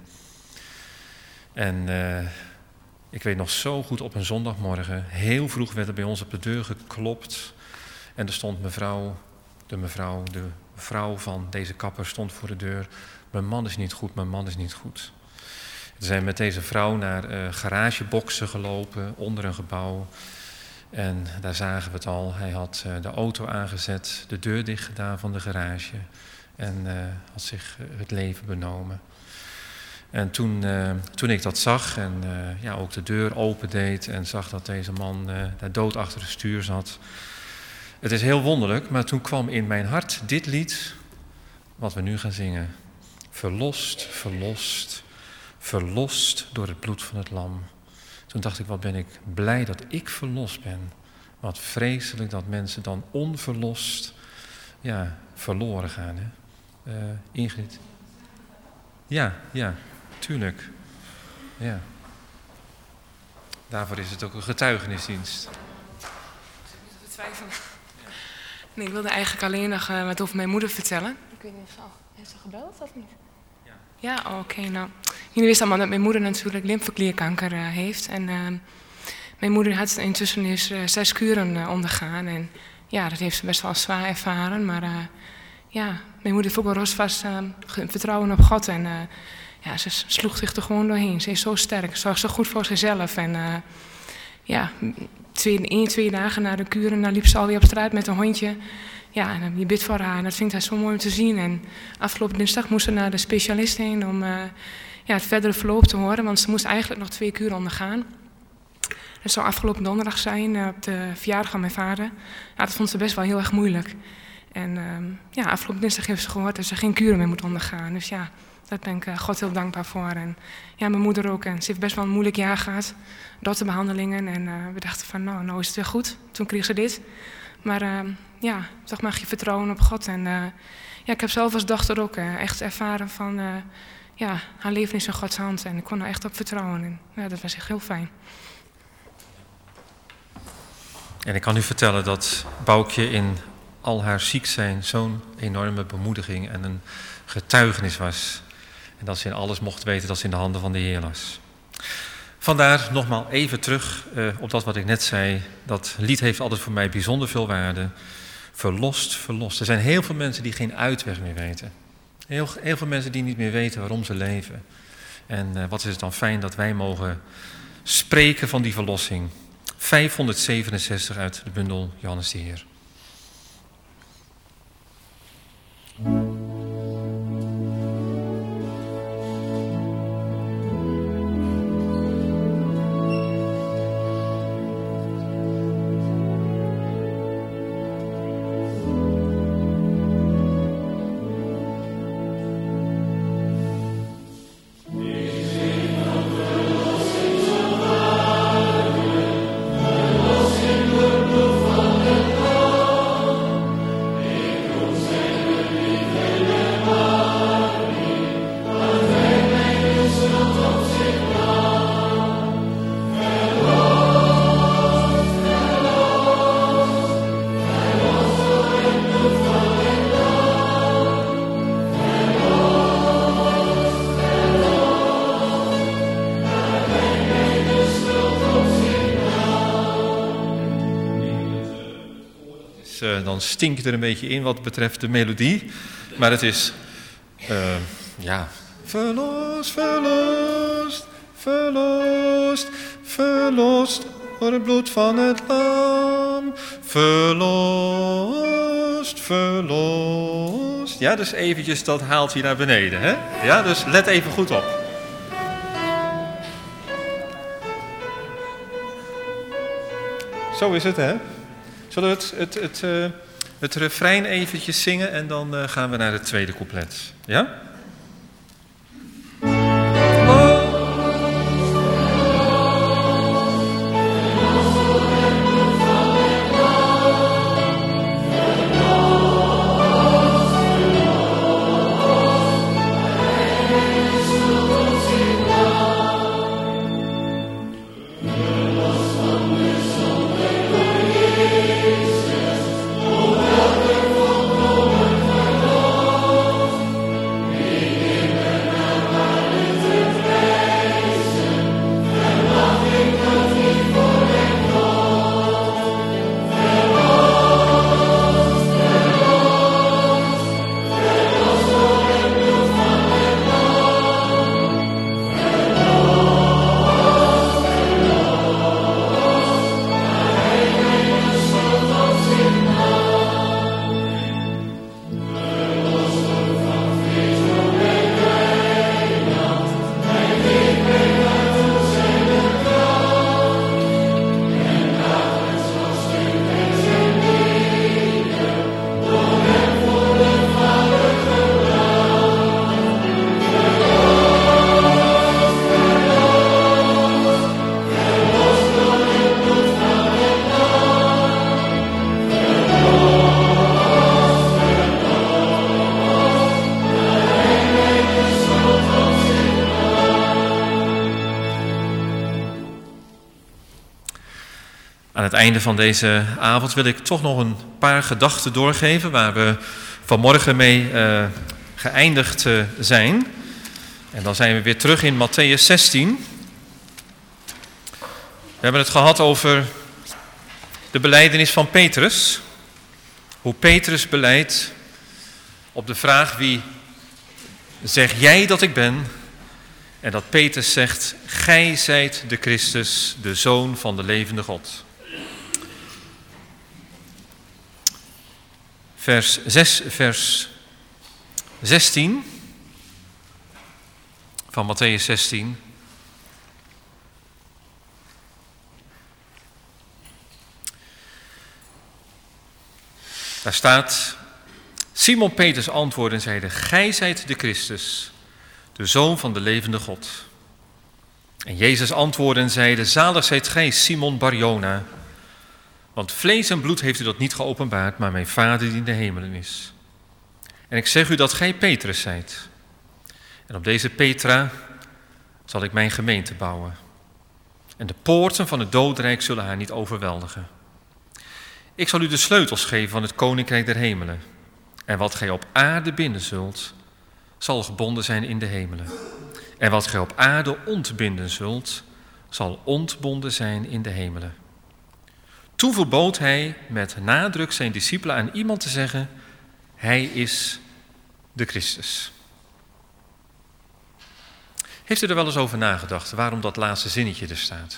En uh, ik weet nog zo goed, op een zondagmorgen, heel vroeg werd er bij ons op de deur geklopt. En er stond mevrouw, de mevrouw, de vrouw van deze kapper stond voor de deur. Mijn man is niet goed, mijn man is niet goed. We zijn met deze vrouw naar uh, garageboxen gelopen, onder een gebouw. En daar zagen we het al. Hij had uh, de auto aangezet, de deur dicht gedaan van de garage. En uh, had zich uh, het leven benomen. En toen, uh, toen ik dat zag en uh, ja, ook de deur opendeed en zag dat deze man uh, daar dood achter het stuur zat. Het is heel wonderlijk, maar toen kwam in mijn hart dit lied, wat we nu gaan zingen. Verlost, verlost, verlost door het bloed van het lam. Toen dacht ik, wat ben ik blij dat ik verlost ben. Wat vreselijk dat mensen dan onverlost, ja, verloren gaan. Hè? Uh, Ingrid? Ja, ja, tuurlijk. Ja. Daarvoor is het ook een getuigenisdienst. Ik twijfelen. Nee, ik wilde eigenlijk alleen nog uh, wat over mijn moeder vertellen. Ik weet niet of ze al heeft ze gebeld of niet? Ja. Ja, oké. Okay, nou, jullie wisten allemaal dat mijn moeder natuurlijk lymfeklierkanker uh, heeft. En uh, mijn moeder had intussen dus, uh, zes kuren uh, ondergaan. En ja, dat heeft ze best wel zwaar ervaren. Maar uh, ja, mijn moeder heeft ook wel rotsvast uh, vertrouwen op God. En uh, ja, ze sloeg zich er gewoon doorheen. Ze is zo sterk, ze zorgt zo goed voor zichzelf. En uh, ja, twee, één, twee dagen na de kuren, dan liep ze alweer op straat met een hondje. Ja, en je bidt voor haar en dat vindt hij zo mooi om te zien. En afgelopen dinsdag moest ze naar de specialist heen om uh, ja, het verdere verloop te horen. Want ze moest eigenlijk nog twee kuren ondergaan. Dat zou afgelopen donderdag zijn, uh, op de verjaardag van mijn vader. Ja, dat vond ze best wel heel erg moeilijk. En uh, ja, afgelopen dinsdag heeft ze gehoord dat ze geen kuren meer moet ondergaan. Dus ja, daar ben ik uh, God heel dankbaar voor. En ja, mijn moeder ook. En ze heeft best wel een moeilijk jaar gehad. Dotterbehandelingen. En uh, we dachten van, nou, nou is het weer goed. Toen kreeg ze dit. Maar uh, ja, toch mag je vertrouwen op God. En uh, ja, ik heb zelf als dochter ook uh, echt ervaren van, uh, ja, haar leven is in Gods hand. En ik kon er echt op vertrouwen. En ja, dat was echt heel fijn. En ik kan u vertellen dat Boukje in al haar ziek zijn zo'n enorme bemoediging en een getuigenis was. En dat ze in alles mocht weten dat ze in de handen van de Heer was. Vandaar nogmaals even terug uh, op dat wat ik net zei. Dat lied heeft altijd voor mij bijzonder veel waarde. Verlost, verlost. Er zijn heel veel mensen die geen uitweg meer weten. Heel, heel veel mensen die niet meer weten waarom ze leven. En uh, wat is het dan fijn dat wij mogen spreken van die verlossing. vijfhonderdzevenenzestig uit de bundel Johannes de Heer. Dan stinkt er een beetje in wat betreft de melodie. Maar het is, uh, ja... Verlost, verlost, verlost, verlost door het bloed van het lam. Verlost, verlost. Ja, dus eventjes dat haalt hier naar beneden, hè? Ja, dus let even goed op. Zo is het, hè? Zullen we het, het, het, uh, het refrein eventjes zingen en dan uh, gaan we naar het tweede couplet. Ja? Aan het einde van deze avond wil ik toch nog een paar gedachten doorgeven waar we vanmorgen mee uh, geëindigd uh, zijn. En dan zijn we weer terug in Mattheüs zestien. We hebben het gehad over de belijdenis van Petrus. Hoe Petrus belijdt op de vraag: wie zeg jij dat ik ben? En dat Petrus zegt, gij zijt de Christus, de Zoon van de levende God. Vers, zes, vers zestien van Mattheüs zestien. Daar staat, Simon Petrus antwoordde en zeide, gij zijt de Christus, de Zoon van de levende God. En Jezus antwoordde en zeide, zalig zijt gij, Simon Barjona, want vlees en bloed heeft u dat niet geopenbaard, maar mijn Vader die in de hemelen is. En ik zeg u dat gij Petrus zijt. En op deze Petra zal ik mijn gemeente bouwen. En de poorten van het dodenrijk zullen haar niet overweldigen. Ik zal u de sleutels geven van het koninkrijk der hemelen. En wat gij op aarde binden zult, zal gebonden zijn in de hemelen. En wat gij op aarde ontbinden zult, zal ontbonden zijn in de hemelen. Toen verbood hij met nadruk zijn discipelen aan iemand te zeggen, hij is de Christus. Heeft u er wel eens over nagedacht waarom dat laatste zinnetje er staat?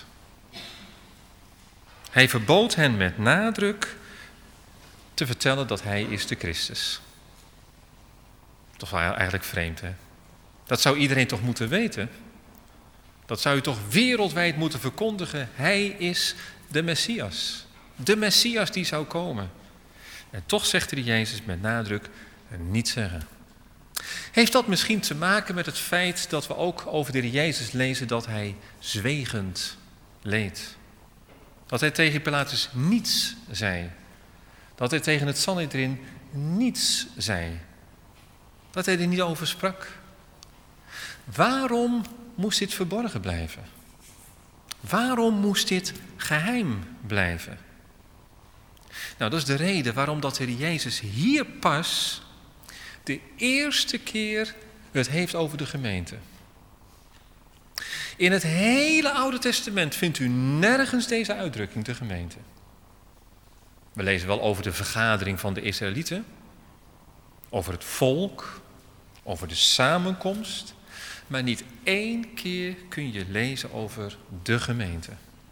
Hij verbood hen met nadruk te vertellen dat hij is de Christus. Dat is eigenlijk vreemd, hè? Dat zou iedereen toch moeten weten? Dat zou u toch wereldwijd moeten verkondigen? Hij is de Messias. De Messias die zou komen. En toch zegt de Jezus met nadruk niet zeggen. Heeft dat misschien te maken met het feit dat we ook over de Jezus lezen dat hij zwegend leed? Dat hij tegen Pilatus niets zei. Dat hij tegen het Sanhedrin niets zei. Dat hij er niet over sprak. Waarom moest dit verborgen blijven? Waarom moest dit geheim blijven? Nou, dat is de reden waarom dat de Heer Jezus hier pas de eerste keer het heeft over de gemeente. In het hele Oude Testament vindt u nergens deze uitdrukking, de gemeente. We lezen wel over de vergadering van de Israëlieten, over het volk, over de samenkomst, maar niet één keer kun je lezen over de gemeente.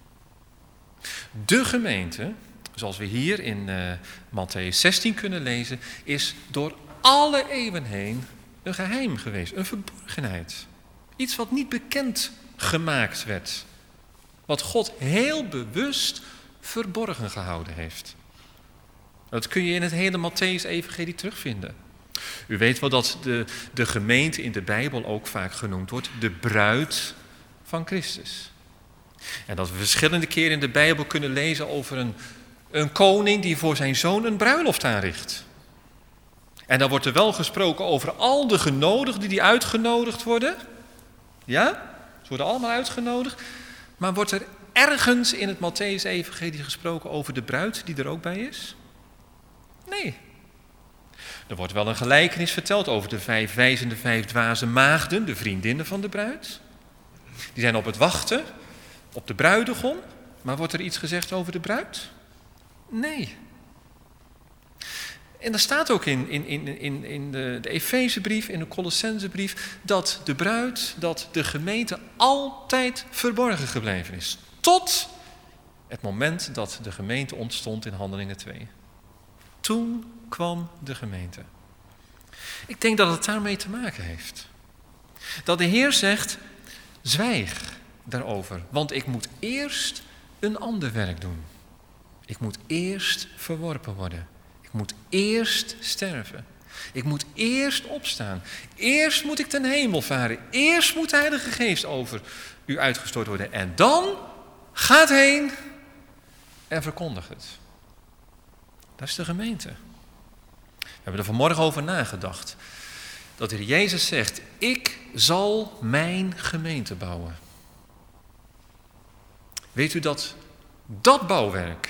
De gemeente, zoals we hier in uh, Mattheüs zestien kunnen lezen, is door alle eeuwen heen een geheim geweest, een verborgenheid. Iets wat niet bekend gemaakt werd. Wat God heel bewust verborgen gehouden heeft. Dat kun je in het hele Mattheüs-evangelie terugvinden. U weet wel dat de, de gemeente in de Bijbel ook vaak genoemd wordt de bruid van Christus. En dat we verschillende keren in de Bijbel kunnen lezen over een, een koning die voor zijn zoon een bruiloft aanricht. En dan wordt er wel gesproken over al de genodigden die uitgenodigd worden. Ja, ze worden allemaal uitgenodigd. Maar wordt er ergens in het Mattheüs-evangelie gesproken over de bruid die er ook bij is? Nee. Er wordt wel een gelijkenis verteld over de vijf wijze en de vijf dwaze maagden, de vriendinnen van de bruid. Die zijn op het wachten op de bruidegom. Maar wordt er iets gezegd over de bruid? Nee. En er staat ook in, in, in, in, in de, de Efezebrief, in de Colossensebrief, dat de bruid, dat de gemeente altijd verborgen gebleven is. Tot het moment dat de gemeente ontstond in Handelingen twee. Toen kwam de gemeente. Ik denk dat het daarmee te maken heeft. Dat de Heer zegt, zwijg daarover, want ik moet eerst een ander werk doen. Ik moet eerst verworpen worden. Ik moet eerst sterven. Ik moet eerst opstaan. Eerst moet ik ten hemel varen. Eerst moet de Heilige Geest over u uitgestort worden. En dan gaat heen en verkondig het. Dat is de gemeente. We hebben er vanmorgen over nagedacht. Dat de Heer Jezus zegt, ik zal mijn gemeente bouwen. Weet u dat dat bouwwerk,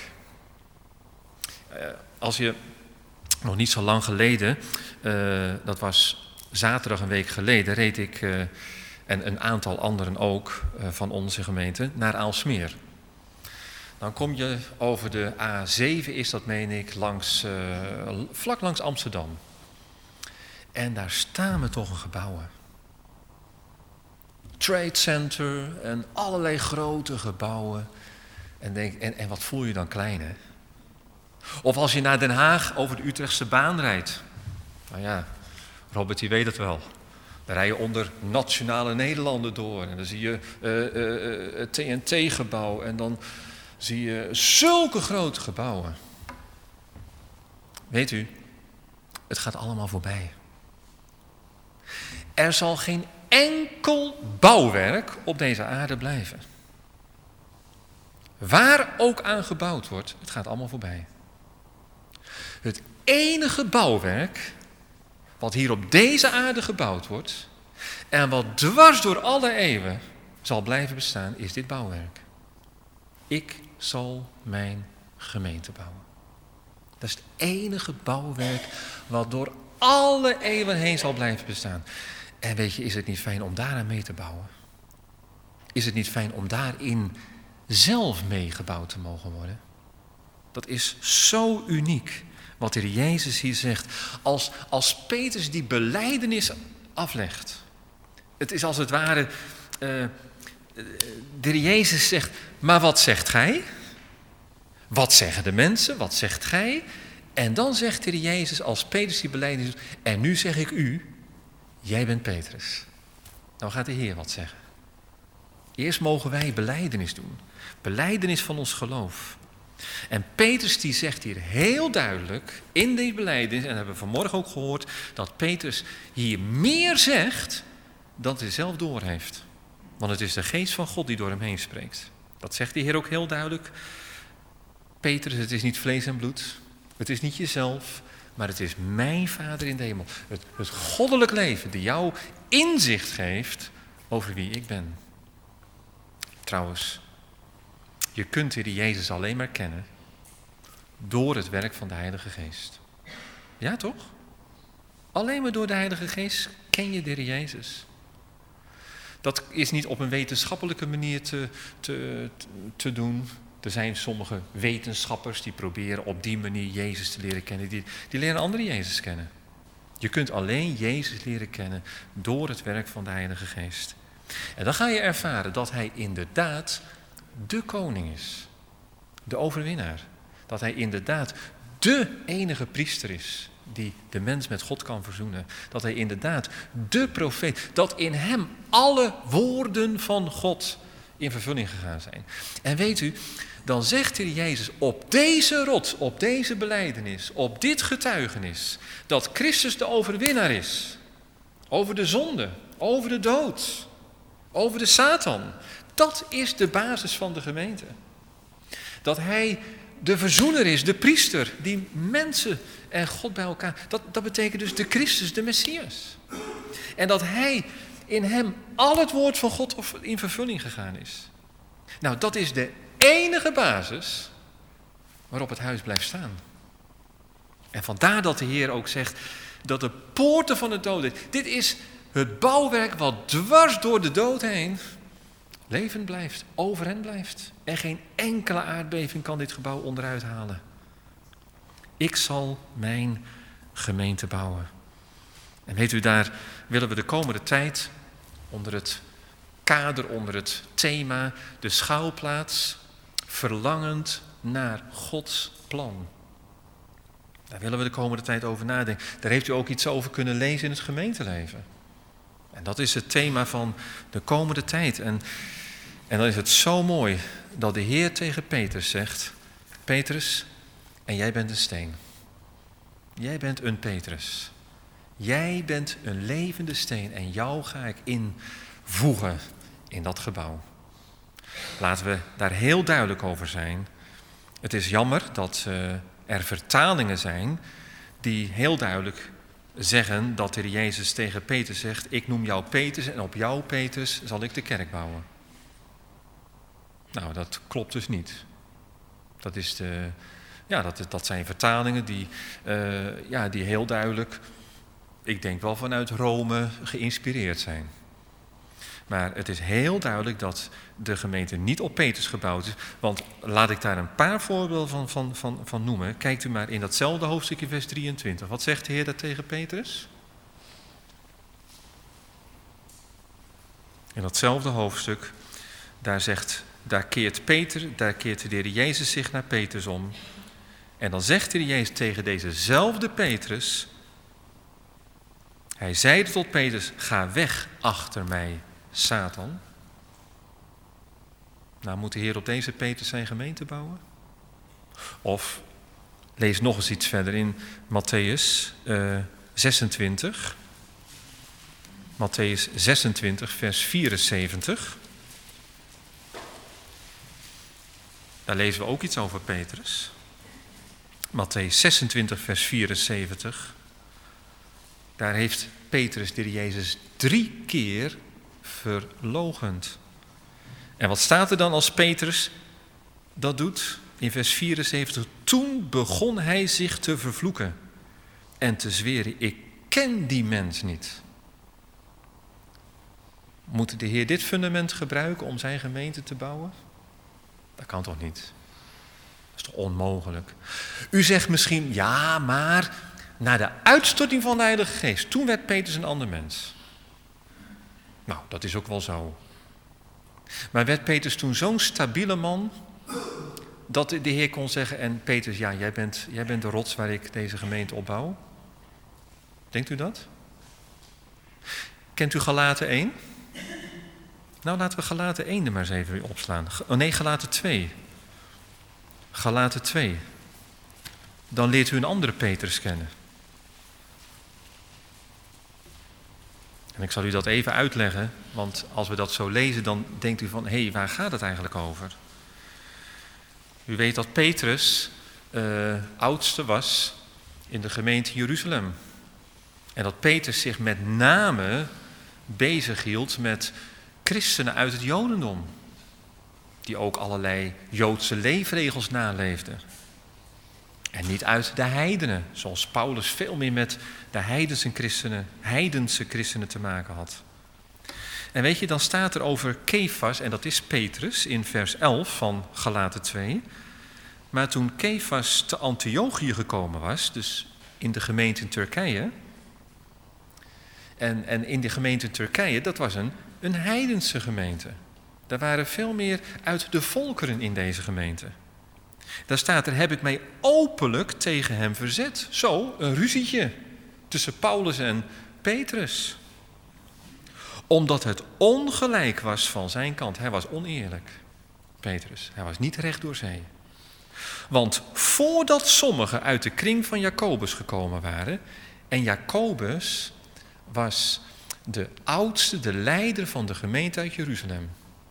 als je nog niet zo lang geleden, uh, dat was zaterdag een week geleden, reed ik uh, en een aantal anderen ook uh, van onze gemeente naar Aalsmeer. Dan kom je over de A zeven, is dat meen ik, langs, uh, vlak langs Amsterdam. En daar staan we toch een gebouwen. Trade Center en allerlei grote gebouwen. En, denk, en, en wat voel je dan klein, hè? Of als je naar Den Haag over de Utrechtse baan rijdt. Nou ja, Robert die weet het wel. Dan rij je onder Nationale Nederlanden door. En dan zie je uh, uh, het T N T-gebouw. En dan zie je zulke grote gebouwen. Weet u, het gaat allemaal voorbij. Er zal geen enkel bouwwerk op deze aarde blijven. Waar ook aan gebouwd wordt, het gaat allemaal voorbij. Het enige bouwwerk wat hier op deze aarde gebouwd wordt en wat dwars door alle eeuwen zal blijven bestaan, is dit bouwwerk. Ik zal mijn gemeente bouwen. Dat is het enige bouwwerk wat door alle eeuwen heen zal blijven bestaan. En weet je, is het niet fijn om daaraan mee te bouwen? Is het niet fijn om daarin zelf meegebouwd te mogen worden? Dat is zo uniek wat de Heer Jezus hier zegt. Als, als Petrus die belijdenis aflegt. Het is als het ware, uh, de Heer Jezus zegt, maar wat zegt gij? Wat zeggen de mensen? Wat zegt gij? En dan zegt de Heer Jezus als Petrus die belijdenis doet, en nu zeg ik u, jij bent Petrus. Nou gaat de Heer wat zeggen. Eerst mogen wij belijdenis doen. Belijdenis van ons geloof. En Petrus die zegt hier heel duidelijk in die belijdenis, en dat hebben we vanmorgen ook gehoord, dat Petrus hier meer zegt dan hij zelf doorheeft. Want het is de geest van God die door hem heen spreekt. Dat zegt de Heer ook heel duidelijk. Petrus, het is niet vlees en bloed. Het is niet jezelf, maar het is mijn Vader in de hemel. Het, het goddelijk leven die jou inzicht geeft over wie ik ben. Trouwens, je kunt de Heer Jezus alleen maar kennen door het werk van de Heilige Geest. Ja, toch? Alleen maar door de Heilige Geest ken je de Heer Jezus. Dat is niet op een wetenschappelijke manier te, te, te doen. Er zijn sommige wetenschappers die proberen op die manier Jezus te leren kennen. Die, die leren andere Jezus kennen. Je kunt alleen Jezus leren kennen door het werk van de Heilige Geest. En dan ga je ervaren dat hij inderdaad de koning is. De overwinnaar. Dat hij inderdaad de enige priester is die de mens met God kan verzoenen. Dat hij inderdaad de profeet, dat in hem alle woorden van God in vervulling gegaan zijn. En weet u, dan zegt de Heer Jezus op deze rots, op deze belijdenis, op dit getuigenis, dat Christus de overwinnaar is. Over de zonde, over de dood, over de Satan. Dat is de basis van de gemeente. Dat hij de verzoener is, de priester, die mensen en God bij elkaar. Dat, dat betekent dus de Christus, de Messias. En dat hij in hem al het woord van God in vervulling gegaan is. Nou, dat is de enige basis waarop het huis blijft staan. En vandaar dat de Heer ook zegt dat de poorten van de dood, dit is het bouwwerk wat dwars door de dood heen levend blijft, overeind blijft. En geen enkele aardbeving kan dit gebouw onderuit halen. Ik zal mijn gemeente bouwen. En weet u, daar willen we de komende tijd onder het kader, onder het thema, de schuilplaats, verlangend naar Gods plan. Daar willen we de komende tijd over nadenken. Daar heeft u ook iets over kunnen lezen in het gemeenteleven. En dat is het thema van de komende tijd. En, en dan is het zo mooi dat de Heer tegen Petrus zegt, Petrus, en jij bent een steen. Jij bent een Petrus. Jij bent een levende steen en jou ga ik invoegen in dat gebouw. Laten we daar heel duidelijk over zijn. Het is jammer dat uh, er vertalingen zijn die heel duidelijk zeggen dat de Heer Jezus tegen Petrus zegt, ik noem jou Petrus en op jou, Petrus, zal ik de kerk bouwen. Nou, dat klopt dus niet. Dat, is de, ja, dat, dat zijn vertalingen die, uh, ja, die heel duidelijk, ik denk wel vanuit Rome, geïnspireerd zijn. Maar het is heel duidelijk dat de gemeente niet op Petrus gebouwd is. Want laat ik daar een paar voorbeelden van, van, van, van noemen. Kijkt u maar in datzelfde hoofdstuk in vers drieëntwintig. Wat zegt de Heer daar tegen Petrus? In datzelfde hoofdstuk, daar zegt, daar keert Peter, daar keert de Heer Jezus zich naar Petrus om. En dan zegt de Heer Jezus tegen dezezelfde Petrus, hij zeide tot Petrus, ga weg achter mij, Satan. Nou, moet de Heer op deze Petrus zijn gemeente bouwen? Of lees nog eens iets verder in Matthäus uh, zesentwintig. Matthäus zesentwintig, vers vierenzeventig. Daar lezen we ook iets over Petrus. Matthäus zesentwintig, vers vierenzeventig. Daar heeft Petrus de Heer Jezus drie keer verloochend. En wat staat er dan als Petrus dat doet? In vers vierenzeventig. Toen begon hij zich te vervloeken en te zweren, ik ken die mens niet. Moet de Heer dit fundament gebruiken om zijn gemeente te bouwen? Dat kan toch niet? Dat is toch onmogelijk? U zegt misschien, ja, maar na de uitstorting van de Heilige Geest, toen werd Petrus een ander mens. Nou, dat is ook wel zo. Maar werd Petrus toen zo'n stabiele man, dat de Heer kon zeggen, en Petrus, ja, jij bent, jij bent de rots waar ik deze gemeente opbouw? Denkt u dat? Kent u Galaten één? Nou, laten we Galaten één er maar eens even opslaan. Oh nee, Galaten twee. Galaten twee. Dan leert u een andere Petrus kennen. En ik zal u dat even uitleggen, want als we dat zo lezen, dan denkt u van, hé, hey, waar gaat het eigenlijk over? U weet dat Petrus uh, oudste was in de gemeente Jeruzalem. En dat Petrus zich met name bezighield met christenen uit het Jodendom. Die ook allerlei Joodse leefregels naleefden. En niet uit de heidenen, zoals Paulus veel meer met de heidense christenen, heidense christenen te maken had. En weet je, dan staat er over Kefas, en dat is Petrus, in vers elf van Galaten twee. Maar toen Kefas te Antiochië gekomen was, dus in de gemeente in Turkije. En, en in de gemeente in Turkije, dat was een, een heidense gemeente. Daar waren veel meer uit de volkeren in deze gemeente. Daar staat er, heb ik mij openlijk tegen hem verzet. Zo, een ruzietje tussen Paulus en Petrus. Omdat het ongelijk was van zijn kant. Hij was oneerlijk, Petrus. Hij was niet recht door zee. Want voordat sommigen uit de kring van Jacobus gekomen waren, en Jacobus was de oudste, de leider van de gemeente uit Jeruzalem.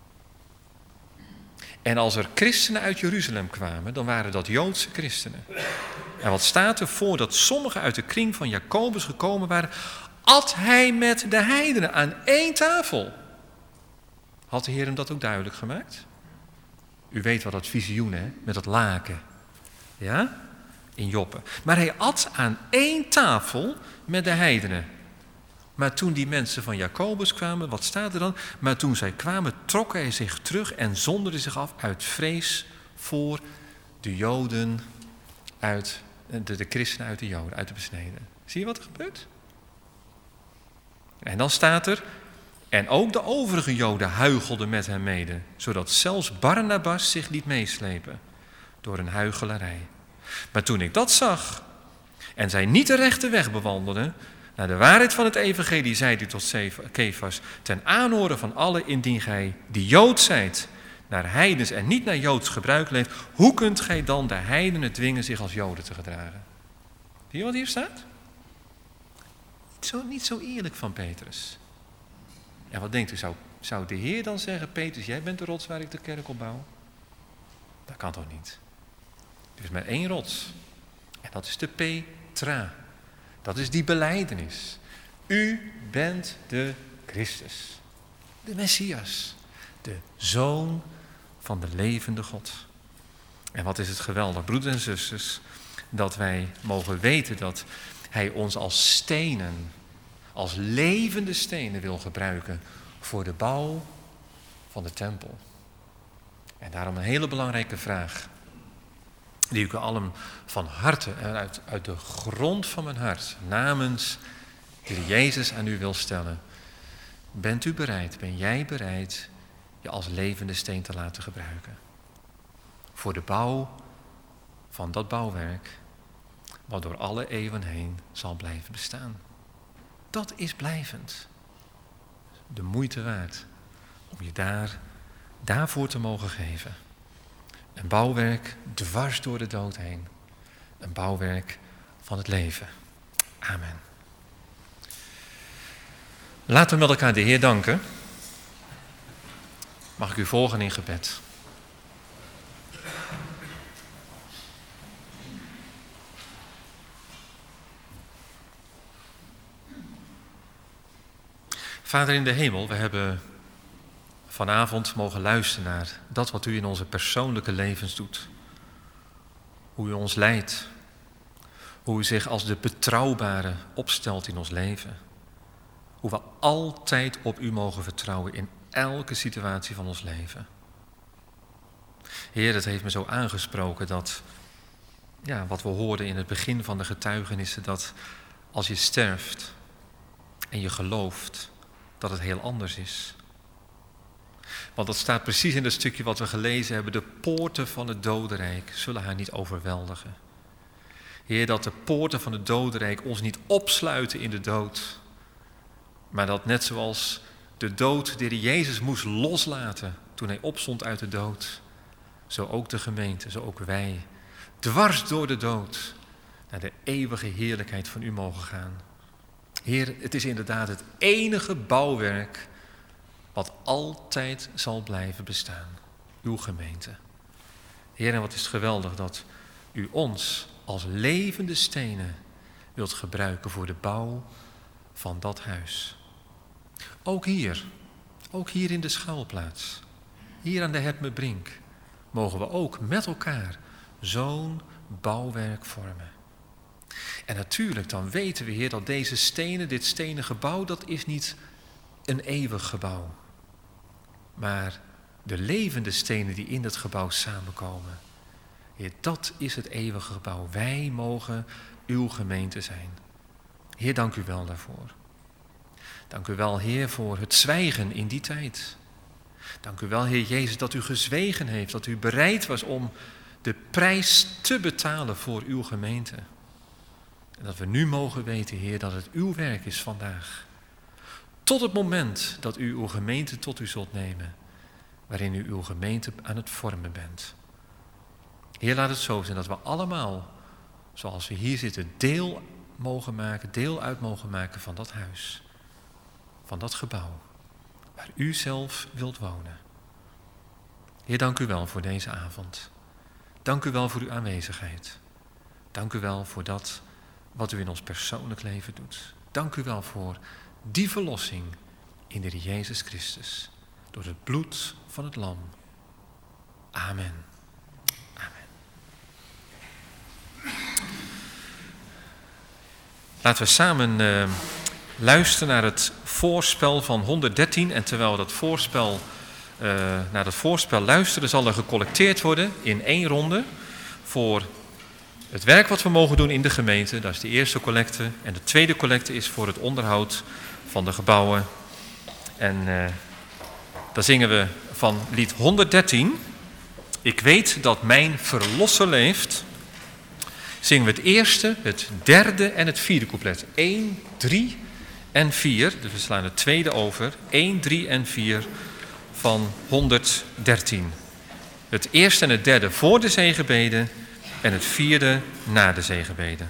En als er christenen uit Jeruzalem kwamen, dan waren dat Joodse christenen. En wat staat er? Voordat sommigen uit de kring van Jacobus gekomen waren, at hij met de heidenen aan één tafel. Had de Heer hem dat ook duidelijk gemaakt? U weet wel dat visioen, hè? Met dat laken. Ja? In Joppe. Maar hij at aan één tafel met de heidenen. Maar toen die mensen van Jacobus kwamen, wat staat er dan? Maar toen zij kwamen, trok hij zich terug en zonderde zich af uit vrees voor de Joden, uit, de, de christenen uit de Joden, uit de besneden. Zie je wat er gebeurt? En dan staat er, en ook de overige Joden huichelden met hem mede, zodat zelfs Barnabas zich liet meeslepen door een huichelarij. Maar toen ik dat zag en zij niet de rechte weg bewandelden, naar de waarheid van het evangelie, zei hij tot Kefas, ten aanhoren van allen, indien gij die Jood zijt, naar heidens en niet naar Joods gebruik leeft, hoe kunt gij dan de heidenen dwingen zich als Joden te gedragen? Zie je wat hier staat? Niet zo, niet zo eerlijk van Petrus. En wat denkt u, zou, zou de Heer dan zeggen, Petrus, jij bent de rots waar ik de kerk op bouw? Dat kan toch niet? Er is maar één rots. En dat is de Petra. Dat is die belijdenis. U bent de Christus. De Messias. De Zoon van de levende God. En wat is het geweldig, broeders en zusters, dat wij mogen weten dat Hij ons als stenen, als levende stenen wil gebruiken voor de bouw van de tempel. En daarom een hele belangrijke vraag, die ik u allen van harte en uit, uit de grond van mijn hart namens de Heer Jezus aan u wil stellen. Bent u bereid, ben jij bereid je als levende steen te laten gebruiken? Voor de bouw van dat bouwwerk, wat door alle eeuwen heen zal blijven bestaan. Dat is blijvend. De moeite waard om je daar, daarvoor te mogen geven. Een bouwwerk dwars door de dood heen. Een bouwwerk van het leven. Amen. Laten we met elkaar de Heer danken. Mag ik u volgen in gebed? Vader in de hemel, we hebben vanavond mogen luisteren naar dat wat u in onze persoonlijke levens doet. Hoe u ons leidt. Hoe u zich als de betrouwbare opstelt in ons leven. Hoe we altijd op u mogen vertrouwen in elke situatie van ons leven. Heer, het heeft me zo aangesproken dat, ja, wat we hoorden in het begin van de getuigenissen, dat als je sterft en je gelooft, dat het heel anders is. Want dat staat precies in het stukje wat we gelezen hebben. De poorten van het dodenrijk zullen haar niet overweldigen. Heer, dat de poorten van het dodenrijk ons niet opsluiten in de dood. Maar dat net zoals de dood de Heer Jezus moest loslaten toen hij opstond uit de dood. Zo ook de gemeente, zo ook wij. Dwars door de dood naar de eeuwige heerlijkheid van u mogen gaan. Heer, het is inderdaad het enige bouwwerk wat altijd zal blijven bestaan. Uw gemeente. Heer, en wat is het geweldig dat u ons als levende stenen wilt gebruiken voor de bouw van dat huis. Ook hier, ook hier in de schuilplaats, hier aan de Hetmebrink, mogen we ook met elkaar zo'n bouwwerk vormen. En natuurlijk, dan weten we, Heer, dat deze stenen, dit stenen gebouw, dat is niet een eeuwig gebouw. Maar de levende stenen die in het gebouw samenkomen, Heer, dat is het eeuwige gebouw. Wij mogen uw gemeente zijn. Heer, dank u wel daarvoor. Dank u wel, Heer, voor het zwijgen in die tijd. Dank u wel, Heer Jezus, dat u gezwegen heeft, dat u bereid was om de prijs te betalen voor uw gemeente. En dat we nu mogen weten, Heer, dat het uw werk is vandaag. Tot het moment dat u uw gemeente tot u zult nemen, waarin u uw gemeente aan het vormen bent. Heer, laat het zo zijn dat we allemaal, zoals we hier zitten, deel mogen maken, deel uit mogen maken van dat huis. Van dat gebouw, waar u zelf wilt wonen. Heer, dank u wel voor deze avond. Dank u wel voor uw aanwezigheid. Dank u wel voor dat wat u in ons persoonlijk leven doet. Dank u wel voor die verlossing in de Heer Jezus Christus. Door het bloed van het lam. Amen. Amen. Laten we samen uh, luisteren naar het voorspel van honderddertien. En terwijl we dat voorspel, uh, naar dat voorspel luisteren, zal er gecollecteerd worden in één ronde voor het werk wat we mogen doen in de gemeente. Dat is de eerste collecte. En de tweede collecte is voor het onderhoud van de gebouwen. En uh, dan zingen we van lied honderddertien. Ik weet dat mijn verlosser leeft. Zingen we het eerste, het derde en het vierde couplet. één, drie en vier. Dus we slaan het tweede over. één, drie en vier van honderddertien. Het eerste en het derde voor de zegenbeden en het vierde na de zegenbeden.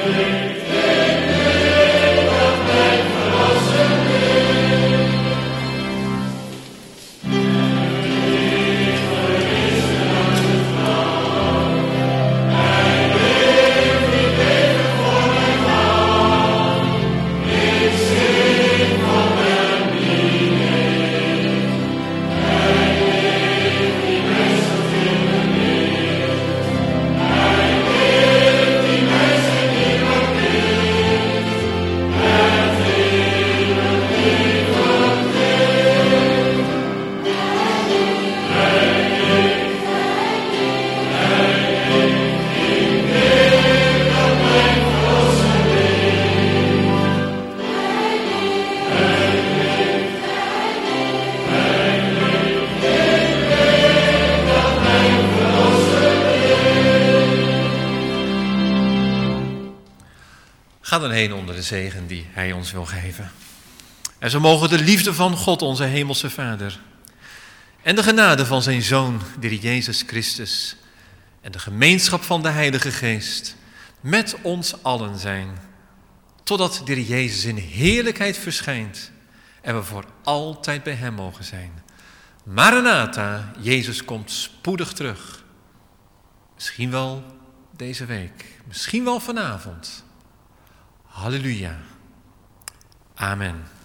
Ga dan heen onder de zegen die hij ons wil geven. En zo mogen de liefde van God, onze hemelse Vader, en de genade van zijn Zoon, de Heer Jezus Christus, en de gemeenschap van de Heilige Geest met ons allen zijn, totdat de Heer Jezus in heerlijkheid verschijnt en we voor altijd bij hem mogen zijn. Maranatha, Jezus komt spoedig terug. Misschien wel deze week, misschien wel vanavond. Halleluja. Amen.